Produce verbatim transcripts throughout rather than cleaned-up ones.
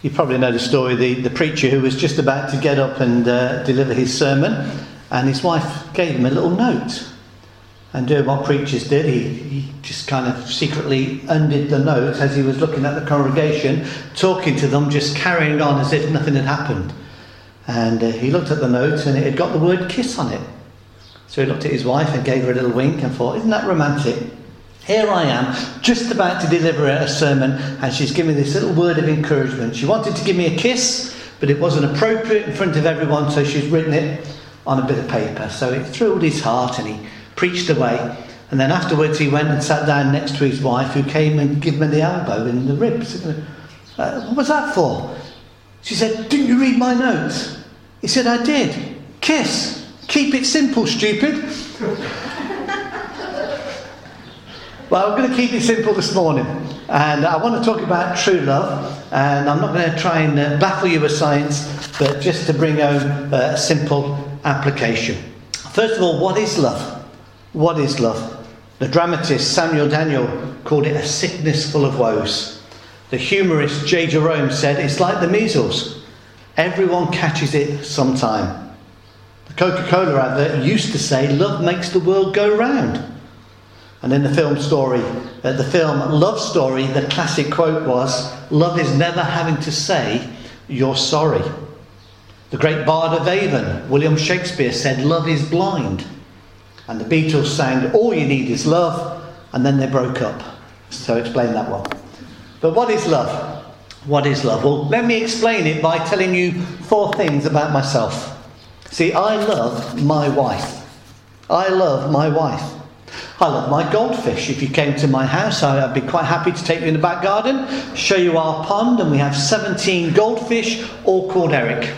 You probably know the story, the, the preacher who was just about to get up and uh, deliver his sermon, and his wife gave him a little note. And doing what preachers did, he, he just kind of secretly undid the note as he was looking at the congregation, talking to them, just carrying on as if nothing had happened. And uh, he looked at the note and it had got the word kiss on it. So he looked at his wife and gave her a little wink and thought, isn't that romantic? Here I am, just about to deliver a sermon, and she's giving me this little word of encouragement. She wanted to give me a kiss, but it wasn't appropriate in front of everyone, so she's written it on a bit of paper. So it thrilled his heart and he preached away. And then afterwards he went and sat down next to his wife, who came and gave him the elbow in the ribs. Uh, what was that for? She said, didn't you read my notes? He said, I did. Kiss. Keep it simple, stupid. Well, I'm going to keep it simple this morning, and I want to talk about true love, and I'm not going to try and uh, baffle you with science, but just to bring home uh, a simple application. First of all, what is love? What is love? The dramatist Samuel Daniel called it a sickness full of woes. The humorist J. Jerome said it's like the measles. Everyone catches it sometime. The Coca-Cola advert used to say, love makes the world go round. And in the film story, uh, the film Love Story, the classic quote was, love is never having to say, you're sorry. The great bard of Avon, William Shakespeare, said, love is blind. And the Beatles sang, all you need is love, and then they broke up. So explain that one. But what is love? What is love? Well, let me explain it by telling you four things about myself. See, I love my wife. I love my wife. I love my goldfish. If you came to my house, I'd be quite happy to take you in the back garden, show you our pond, and we have seventeen goldfish, all called Eric.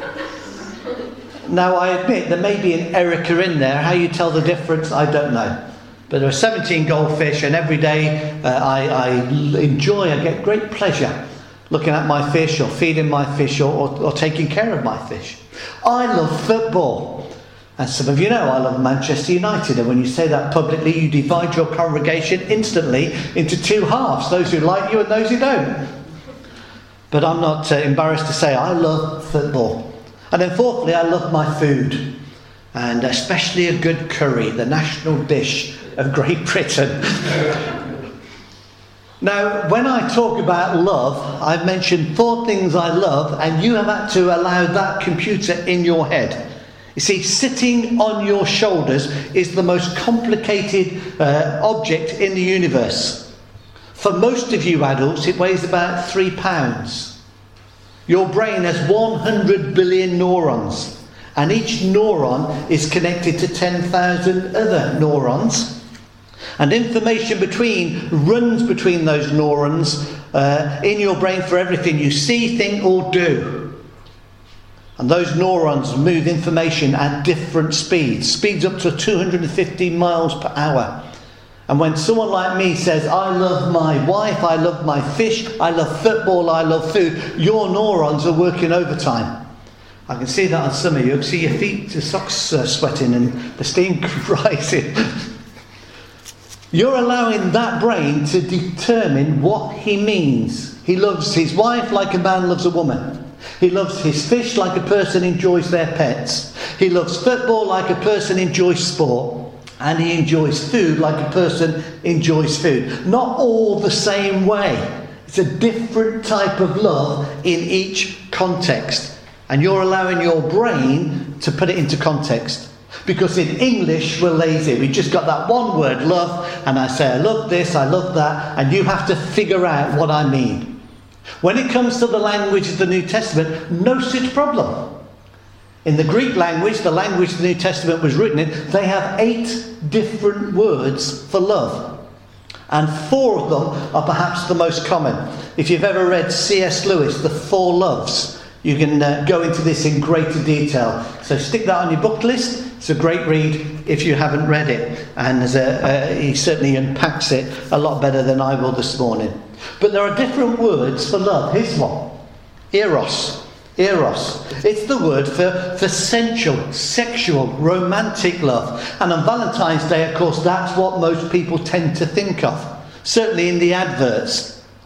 Now, I admit there may be an Erica in there. How you tell the difference, I don't know. But there are seventeen goldfish, and every day uh, I, I enjoy, I get great pleasure looking at my fish, or feeding my fish, or, or, or taking care of my fish. I love football. As some of you know, I love Manchester United, and when you say that publicly, you divide your congregation instantly into two halves, those who like you and those who don't. But I'm not uh, embarrassed to say I love football. And then fourthly, I love my food, and especially a good curry, the national dish of Great Britain. Now, when I talk about love, I've mentioned four things I love, and you have had to allow that computer in your head. You see, sitting on your shoulders is the most complicated uh, object in the universe. For most of you adults, it weighs about three pounds. Your brain has one hundred billion neurons, and each neuron is connected to ten thousand other neurons. And information between runs between those neurons uh, in your brain for everything you see, think, or do. And those neurons move information at different speeds, speeds up to two hundred fifty miles per hour. And when someone like me says, I love my wife, I love my fish, I love football, I love food, your neurons are working overtime. I can see that on some of you. I can see your feet, your socks uh, sweating and the steam rising. You're allowing that brain to determine what he means. He loves his wife like a man loves a woman. He loves his fish like a person enjoys their pets. He loves football like a person enjoys sport. And he enjoys food like a person enjoys food. Not all the same way. It's a different type of love in each context. And you're allowing your brain to put it into context. Because in English, we're lazy. We've just got that one word, love. And I say, I love this, I love that. And you have to figure out what I mean. When it comes to the language of the New Testament, no such problem. In the Greek language, the language the New Testament was written in, they have eight different words for love. And four of them are perhaps the most common. If you've ever read C S Lewis, The Four Loves, you can uh, go into this in greater detail. So stick that on your book list. It's a great read if you haven't read it. And there's a, uh, he certainly unpacks it a lot better than I will this morning. But there are different words for love. Here's one. Eros. Eros. It's the word for, for sensual, sexual, romantic love. And on Valentine's Day, of course, that's what most people tend to think of. Certainly in the adverts.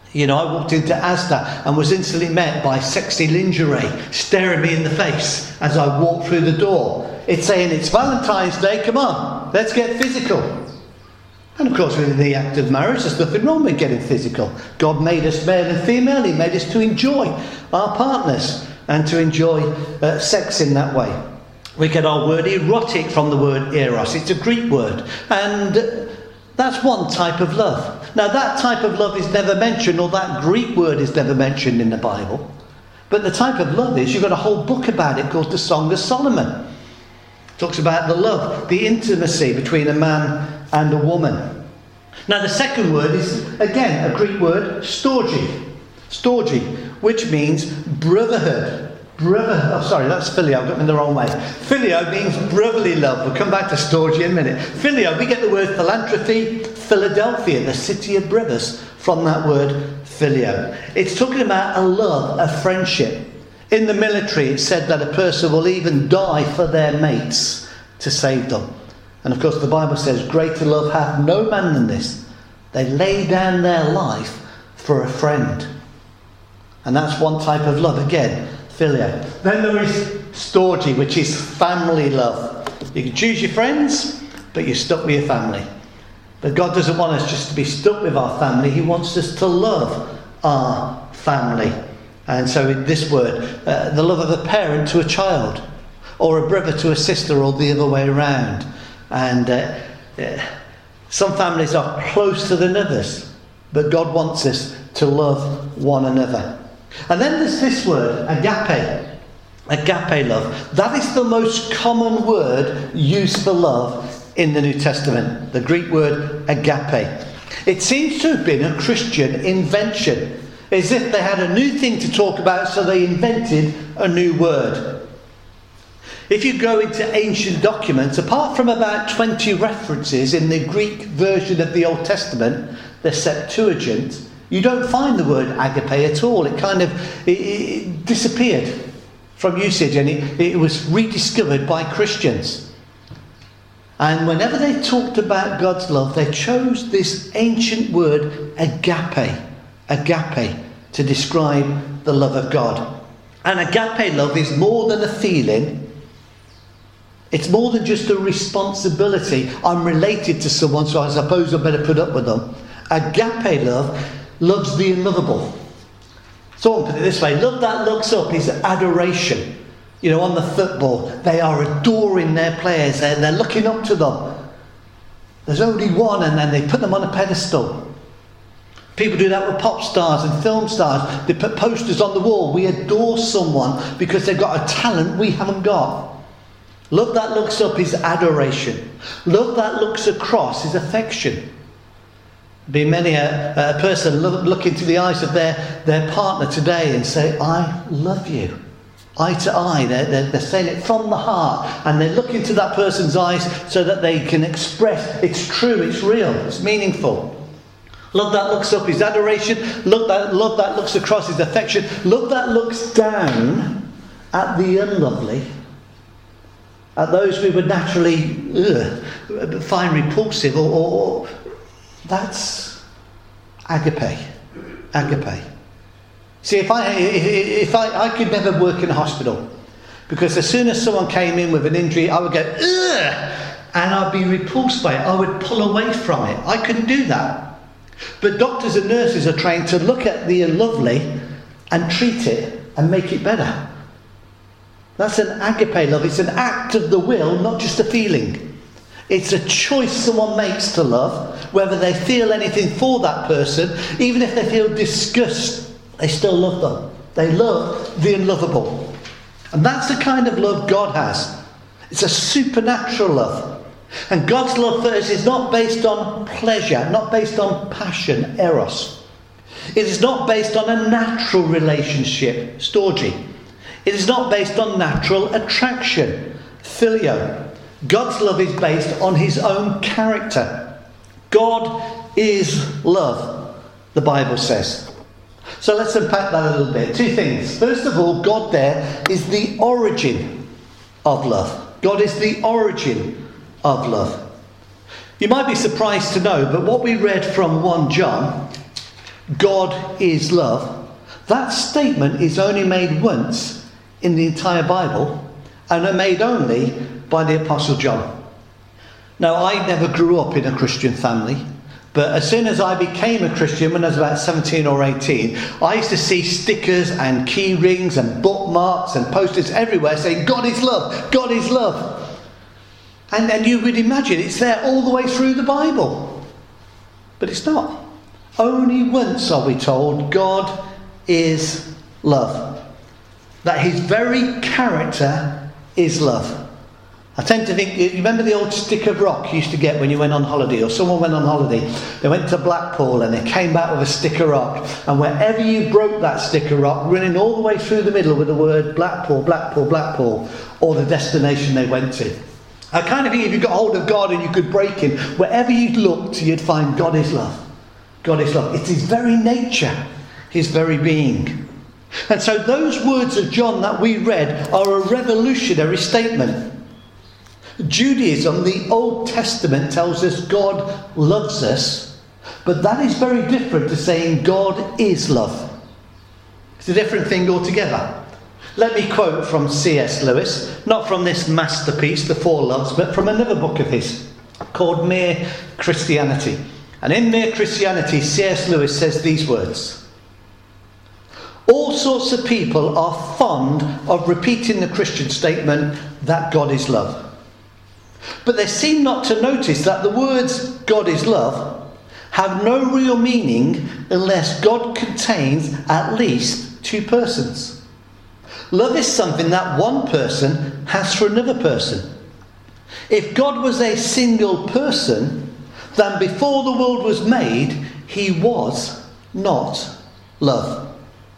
You know, I walked into Asda and was instantly met by sexy lingerie staring me in the face as I walked through the door. It's saying, it's Valentine's Day, come on, let's get physical. And of course, within the act of marriage, there's nothing wrong with getting physical. God made us male and female. He made us to enjoy our partners and to enjoy uh, sex in that way. We get our word erotic from the word eros. It's a Greek word. And uh, that's one type of love. Now, that type of love is never mentioned, or that Greek word is never mentioned in the Bible. But the type of love is, you've got a whole book about it called the Song of Solomon. It talks about the love, the intimacy between a man and a woman. Now, the second word is, again, a Greek word, storge. Storge, which means brotherhood. Brother, oh, sorry, that's filio. I've got them in the wrong way. Filio means brotherly love. We'll come back to storge in a minute. Filio, we get the word philanthropy, Philadelphia, the city of brothers, from that word filio. It's talking about a love, a friendship. In the military, it's said that a person will even die for their mates to save them. And of course, the Bible says, greater love hath no man than this. They lay down their life for a friend. And that's one type of love again. Then there is storge, which is family love. You can choose your friends, but you're stuck with your family. But God doesn't want us just to be stuck with our family. He wants us to love our family. And so in this word, uh, the love of a parent to a child, or a brother to a sister, or the other way around. And uh, uh, some families are closer than others, but God wants us to love one another. And then there's this word, agape. Agape love. That is the most common word used for love in the New Testament. The Greek word agape. It seems to have been a Christian invention. As if they had a new thing to talk about, so they invented a new word. If you go into ancient documents, apart from about twenty references in the Greek version of the Old Testament, the Septuagint, you don't find the word agape at all. It kind of it, it disappeared from usage, and it, it was rediscovered by Christians. And whenever they talked about God's love, they chose this ancient word agape, agape, to describe the love of God. And agape love is more than a feeling. It's more than just a responsibility. I'm related to someone, so I suppose I better put up with them. Agape love loves the unlovable. So I'll put it this way, love that looks up is adoration. You know, on the football, they are adoring their players, they're, they're looking up to them. There's only one, and then they put them on a pedestal. People do that with pop stars and film stars. They put posters on the wall. We adore someone because they've got a talent we haven't got. Love that looks up is adoration. Love that looks across is affection. Be many a, a person look, look into the eyes of their, their partner today and say, I love you. Eye to eye. They're, they're, they're saying it from the heart. And they look into that person's eyes so that they can express it's true, it's real, it's meaningful. Love that looks up is adoration. Love that, love that looks across is affection. Love that looks down at the unlovely, at those we would naturally ugh, find repulsive, or, or, or that's agape. Agape. See, if I if, if I, I could never work in a hospital, because as soon as someone came in with an injury, I would go ugh, and I'd be repulsed by it. I would pull away from it. I couldn't do that. But doctors and nurses are trained to look at the unlovely and treat it and make it better. That's an agape love. It's an act of the will, not just a feeling. It's a choice someone makes to love, whether they feel anything for that person. Even if they feel disgust, they still love them. They love the unlovable. And that's the kind of love God has. It's a supernatural love. And God's love for us is not based on pleasure, not based on passion, eros. It is not based on a natural relationship, storge. It is not based on natural attraction, filio. God's love is based on his own character. God is love, the Bible says. So let's unpack that a little bit. Two things. First of all, God there is the origin of love. God is the origin of love. You might be surprised to know, but what we read from First John, God is love, that statement is only made once in the entire Bible, and are made only by the Apostle John. Now, I never grew up in a Christian family, but as soon as I became a Christian, when I was about seventeen or eighteen, I used to see stickers and key rings and bookmarks and posters everywhere saying, God is love, God is love. And then you would imagine it's there all the way through the Bible. But it's not. Only once are we told God is love. That his very character is love. I tend to think, you remember the old stick of rock you used to get when you went on holiday, or someone went on holiday, they went to Blackpool and they came back with a stick of rock, and wherever you broke that stick of rock, running all the way through the middle with the word Blackpool, Blackpool, Blackpool, or the destination they went to. I kind of think if you got hold of God and you could break him, wherever you looked, you'd find God is love. God is love. It's his very nature, his very being. And so those words of John that we read are a revolutionary statement. Judaism, the Old Testament, tells us God loves us, but that is very different to saying God is love. It's a different thing altogether. Let me quote from C S Lewis, not from this masterpiece, The Four Loves, but from another book of his called Mere Christianity. And in Mere Christianity, C S Lewis says these words: all sorts of people are fond of repeating the Christian statement that God is love. But they seem not to notice that the words God is love have no real meaning unless God contains at least two persons. Love is something that one person has for another person. If God was a single person, then before the world was made, he was not love.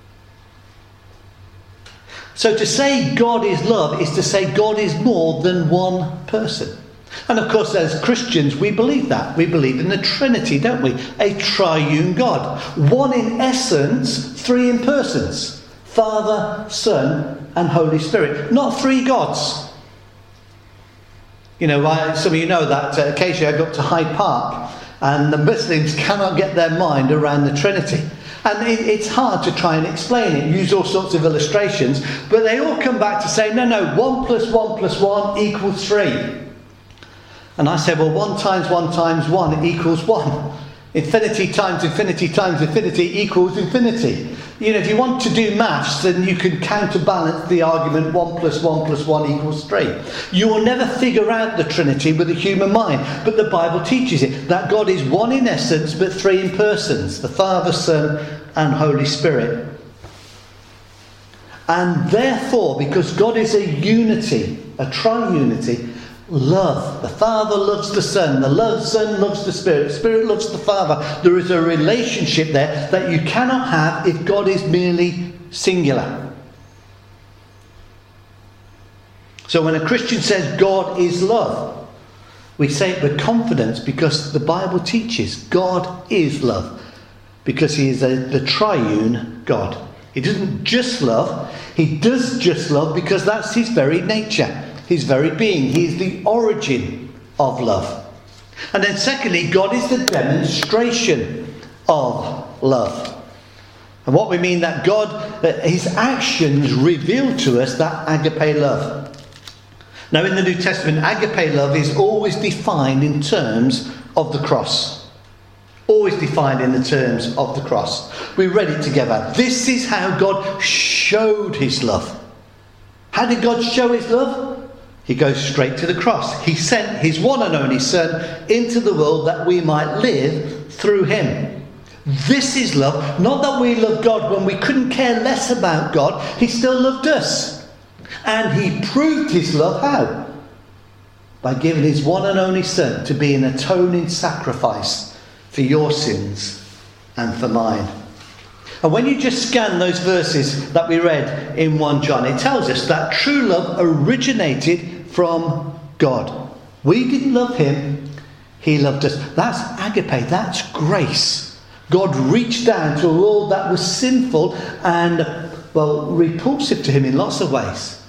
So to say God is love is to say God is more than one person. And of course, as Christians, we believe that. We believe in the Trinity, don't we? A triune God. One in essence, three in persons. Father, Son, and Holy Spirit. Not three gods. You know, I, some of you know that uh, occasionally I go up to Hyde Park and the Muslims cannot get their mind around the Trinity. And it, it's hard to try and explain it, use all sorts of illustrations, but they all come back to say, no, no, one plus one plus one equals three. And I say, well, one times one times one equals one. Infinity times infinity times infinity equals infinity. You know, if you want to do maths, then you can counterbalance the argument one plus one plus one equals three. You will never figure out the Trinity with the human mind, but the Bible teaches it, that God is one in essence, but three in persons, the Father, Son, and Holy Spirit. And therefore, because God is a unity, a triunity, love. The Father loves the Son. The love Son loves the Spirit. The Spirit loves the Father. There is a relationship there that you cannot have if God is merely singular. So when a Christian says God is love, we say it with confidence because the Bible teaches God is love. Because he is a, the triune God. He doesn't just love. He does just love because that's his very nature. His very being. He is the origin of love. And then secondly, God is the demonstration of love. And what we mean that God, that his actions reveal to us that agape love. Now in the New Testament, agape love is always defined in terms of the cross. Always defined in the terms of the cross. We read it together. This is how God showed his love. How did God show his love? He goes straight to the cross. He sent his one and only Son into the world that we might live through him. This is love. Not that we love God when we couldn't care less about God. He still loved us. And he proved his love how? By giving his one and only Son to be an atoning sacrifice for your sins and for mine. And when you just scan those verses that we read in First John, it tells us that true love originated from God. We didn't love him, he loved us. That's agape, that's grace. God reached down to a world that was sinful and, well, repulsive to him in lots of ways.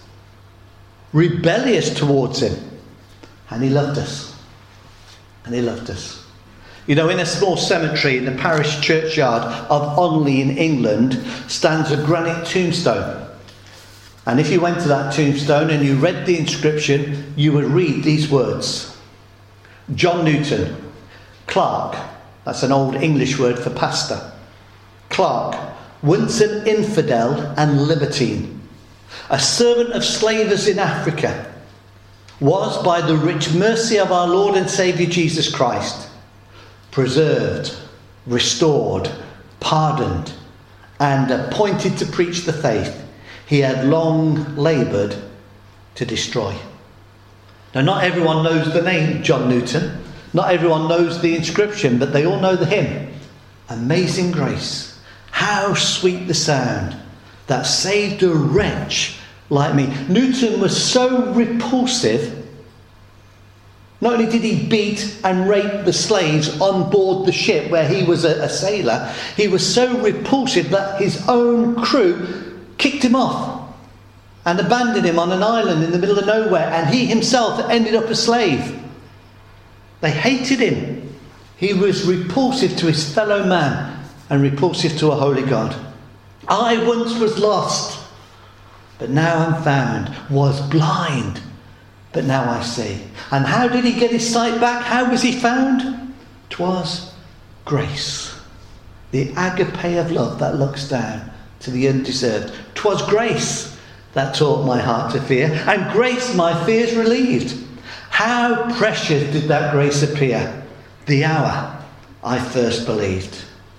Rebellious towards him. And he loved us. And he loved us. You know, in a small cemetery in the parish churchyard of Onley in England stands a granite tombstone. And if you went to that tombstone and you read the inscription, you would read these words. John Newton, clerk, that's an old English word for pastor. Clerk, once an infidel and libertine, a servant of slavers in Africa, was by the rich mercy of our Lord and Saviour Jesus Christ preserved, restored, pardoned, and appointed to preach the faith he had long laboured to destroy. Now, not everyone knows the name John Newton. Not everyone knows the inscription, but they all know the hymn. Amazing grace, how sweet the sound that saved a wretch like me. Newton was so repulsive. Not only did he beat and rape the slaves on board the ship where he was a, a sailor, he was so repulsive that his own crew kicked him off and abandoned him on an island in the middle of nowhere, and he himself ended up a slave. They hated him. He was repulsive to his fellow man and repulsive to a holy God. I once was lost, but now I'm found, was blind, but now I see. And how did he get his sight back? How was he found? 'Twas grace. The agape of love that looks down to the undeserved. 'Twas grace that taught my heart to fear, and grace my fears relieved. How precious did that grace appear the hour I first believed.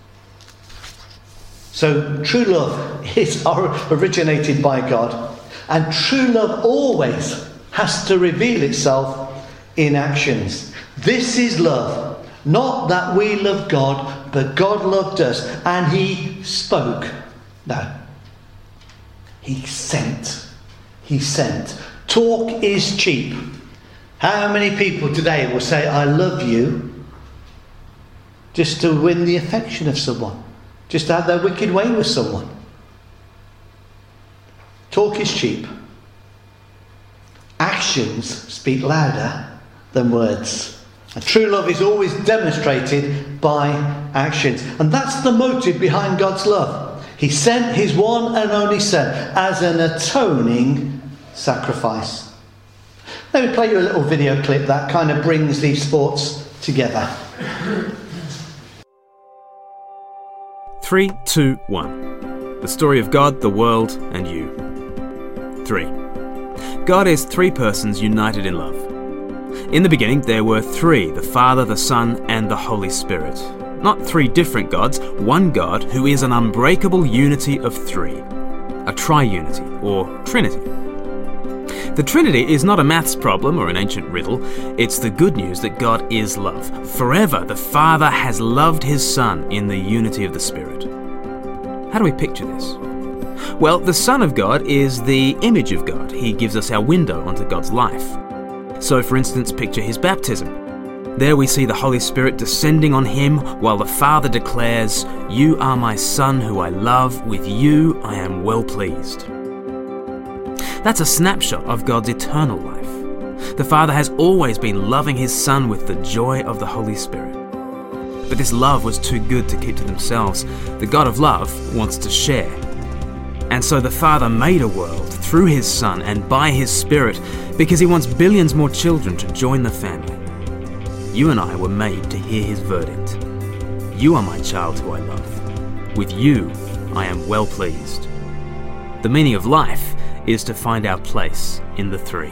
So true love is originated by God, and true love always has to reveal itself in actions. This is love, not that we love God, but God loved us and he spoke. No, he sent. He sent. Talk is cheap. How many people today will say, I love you, just to win the affection of someone, just to have their wicked way with someone? Talk is cheap. Actions speak louder than words. And true love is always demonstrated by actions. And that's the motive behind God's love. He sent his one and only Son as an atoning sacrifice. Let me play you a little video clip that kind of brings these thoughts together. Three, two, one. The story of God, the world, and you. Three. God is three persons united in love. In the beginning, there were three, the Father, the Son, and the Holy Spirit. Not three different gods, one God who is an unbreakable unity of three. A triunity, or Trinity. The Trinity is not a maths problem or an ancient riddle. It's the good news that God is love. Forever, the Father has loved his Son in the unity of the Spirit. How do we picture this? Well, the Son of God is the image of God. He gives us our window onto God's life. So, for instance, picture his baptism. There we see the Holy Spirit descending on him while the Father declares, "You are my Son who I love. With you I am well pleased." That's a snapshot of God's eternal life. The Father has always been loving his Son with the joy of the Holy Spirit. But this love was too good to keep to themselves. The God of love wants to share. And so the Father made a world through his Son and by his Spirit because he wants billions more children to join the family. You and I were made to hear his verdict. You are my child who I love. With you I am well pleased. The meaning of life is to find our place in the three.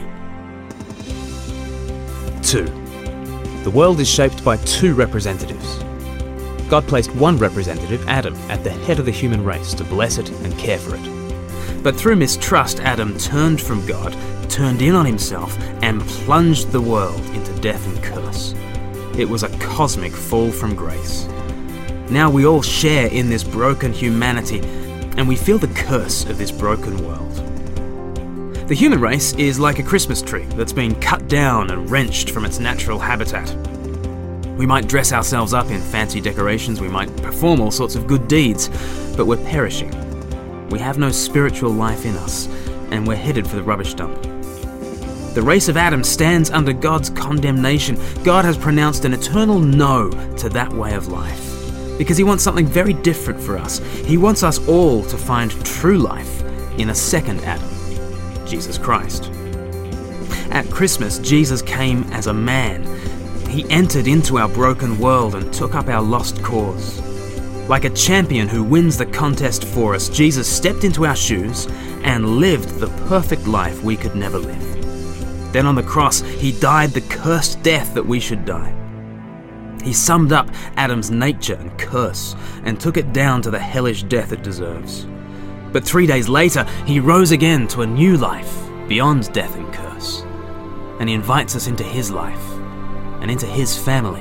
Two. The world is shaped by two representatives. God placed one representative, Adam, at the head of the human race to bless it and care for it. But through mistrust, Adam turned from God, turned in on himself, and plunged the world into death and curse. It was a cosmic fall from grace. Now we all share in this broken humanity, and we feel the curse of this broken world. The human race is like a Christmas tree that's been cut down and wrenched from its natural habitat. We might dress ourselves up in fancy decorations, we might perform all sorts of good deeds, but we're perishing. We have no spiritual life in us, and we're headed for the rubbish dump. The race of Adam stands under God's condemnation. God has pronounced an eternal no to that way of life, because he wants something very different for us. He wants us all to find true life in a second Adam, Jesus Christ. At Christmas, Jesus came as a man. He entered into our broken world and took up our lost cause. Like a champion who wins the contest for us, Jesus stepped into our shoes and lived the perfect life we could never live. Then on the cross, he died the cursed death that we should die. He summed up Adam's nature and curse and took it down to the hellish death it deserves. But three days later, he rose again to a new life beyond death and curse. And he invites us into his life and into his family.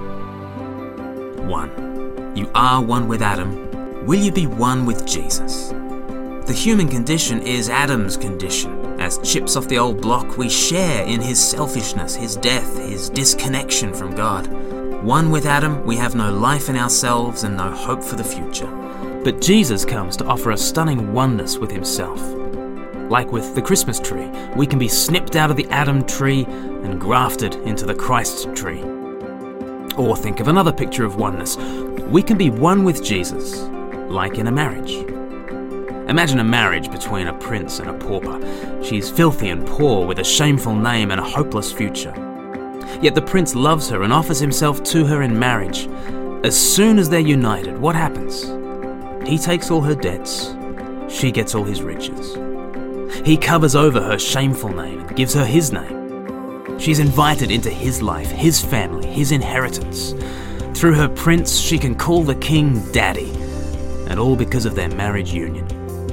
One. You are one with Adam. Will you be one with Jesus? The human condition is Adam's condition. As chips off the old block, we share in his selfishness, his death, his disconnection from God. One with Adam, we have no life in ourselves and no hope for the future. But Jesus comes to offer a stunning oneness with himself. Like with the Christmas tree, we can be snipped out of the Adam tree and grafted into the Christ tree. Or think of another picture of oneness. We can be one with Jesus, like in a marriage. Imagine a marriage between a prince and a pauper. She's filthy and poor with a shameful name and a hopeless future. Yet the prince loves her and offers himself to her in marriage. As soon as they're united, what happens? He takes all her debts. She gets all his riches. He covers over her shameful name and gives her his name. She's invited into his life, his family, his inheritance. Through her prince, she can call the king Daddy, and all because of their marriage union.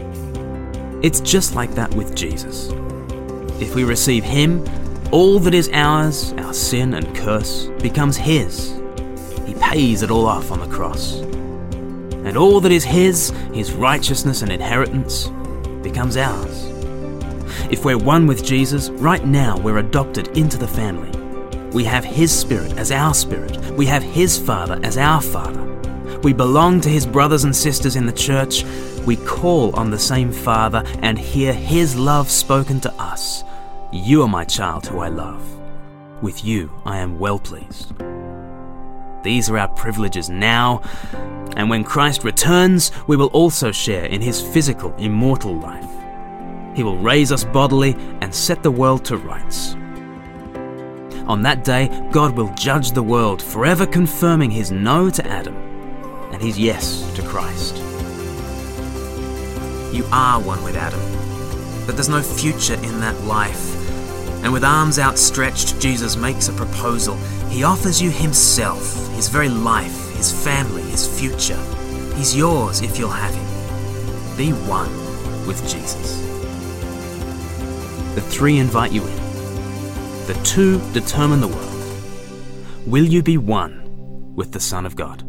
It's just like that with Jesus. If we receive him, all that is ours, our sin and curse, becomes his. He pays it all off on the cross. And all that is his, his righteousness and inheritance, becomes ours. If we're one with Jesus, right now we're adopted into the family. We have his spirit as our spirit. We have his Father as our Father. We belong to his brothers and sisters in the church. We call on the same Father and hear his love spoken to us. You are my child who I love. With you I am well pleased. These are our privileges now, and when Christ returns, we will also share in his physical, immortal life. He will raise us bodily and set the world to rights. On that day, God will judge the world, forever confirming his no to Adam and his yes to Christ. You are one with Adam, but there's no future in that life. And with arms outstretched, Jesus makes a proposal. He offers you himself, his very life, his family, his future. He's yours if you'll have him. Be one with Jesus. The three invite you in. The two determine the world. Will you be one with the Son of God?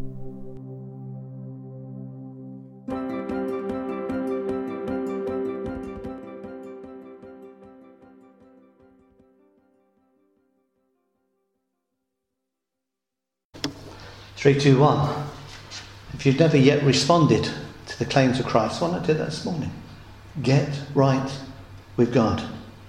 Three, two, one. If you've never yet responded to the claims of Christ, why not do that this morning? Get right with God.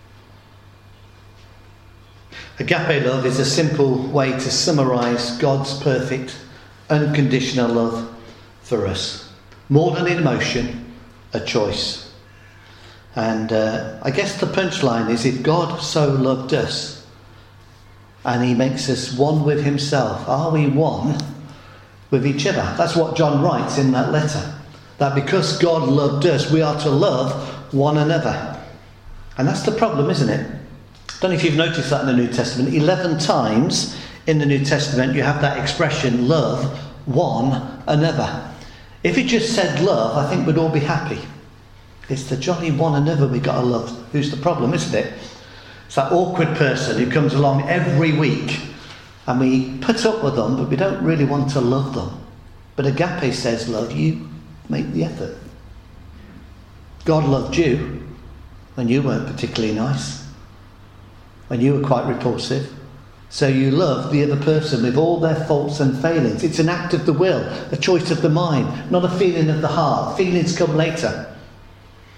Agape love is a simple way to summarise God's perfect, unconditional love for us. More than an emotion, a choice. And uh, I guess the punchline is, if God so loved us and he makes us one with himself, are we one with each other? That's what John writes in that letter. That because God loved us, we are to love one another. And that's the problem, isn't it? I don't know if you've noticed that in the New Testament. Eleven times in the New Testament you have that expression, love one another. If it just said love, I think we'd all be happy. It's the jolly one another we got to love who's the problem, isn't it? It's that awkward person who comes along every week and we put up with them, but we don't really want to love them. But agape says, love, you make the effort. God loved you when you weren't particularly nice, when you were quite repulsive. So you love the other person with all their faults and failings. It's an act of the will, a choice of the mind, not a feeling of the heart. Feelings come later.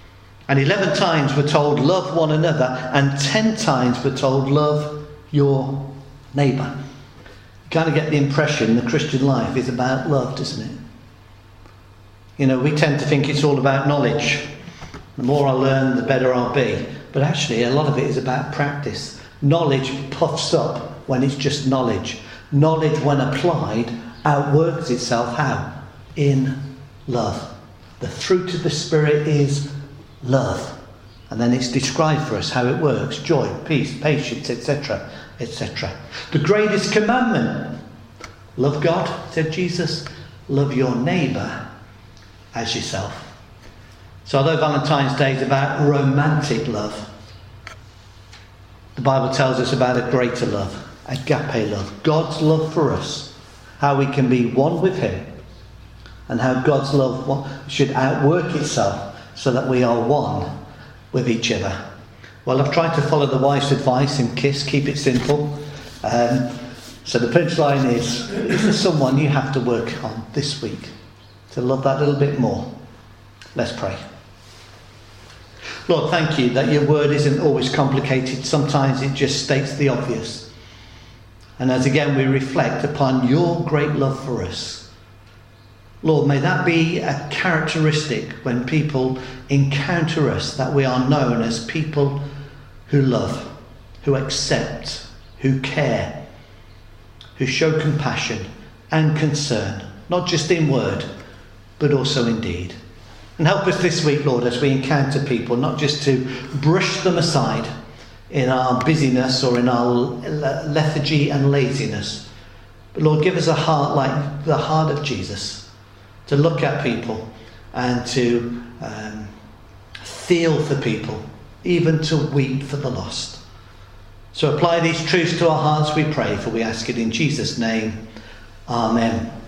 And eleven times we're told, love one another, and ten times we're told, love your neighbour. You kind of get the impression the Christian life is about love, doesn't it? You know, we tend to think it's all about knowledge. The more I learn, the better I'll be. But actually, a lot of it is about practice. Knowledge puffs up when it's just knowledge. Knowledge, when applied, outworks itself how? In love. The fruit of the Spirit is love. And then it's described for us how it works. Joy, peace, patience, et cetera, et cetera. The greatest commandment. Love God, said Jesus. Love your neighbour as yourself. So although Valentine's Day is about romantic love, the Bible tells us about a greater love, agape love, God's love for us, how we can be one with him, and how God's love should outwork itself so that we are one with each other. Well, I've tried to follow the wife's advice and KISS, keep it simple. Um, so the punchline is, is there someone you have to work on this week to love that little bit more? Let's pray. Lord, thank you that your word isn't always complicated. Sometimes it just states the obvious. And as again we reflect upon your great love for us, Lord, may that be a characteristic when people encounter us, that we are known as people who love, who accept, who care, who show compassion and concern, not just in word, but also in deed. And help us this week, Lord, as we encounter people, not just to brush them aside in our busyness or in our lethargy and laziness, but Lord, give us a heart like the heart of Jesus, to look at people and to um, feel for people, even to weep for the lost. So apply these truths to our hearts, we pray, for we ask it in Jesus' name. Amen.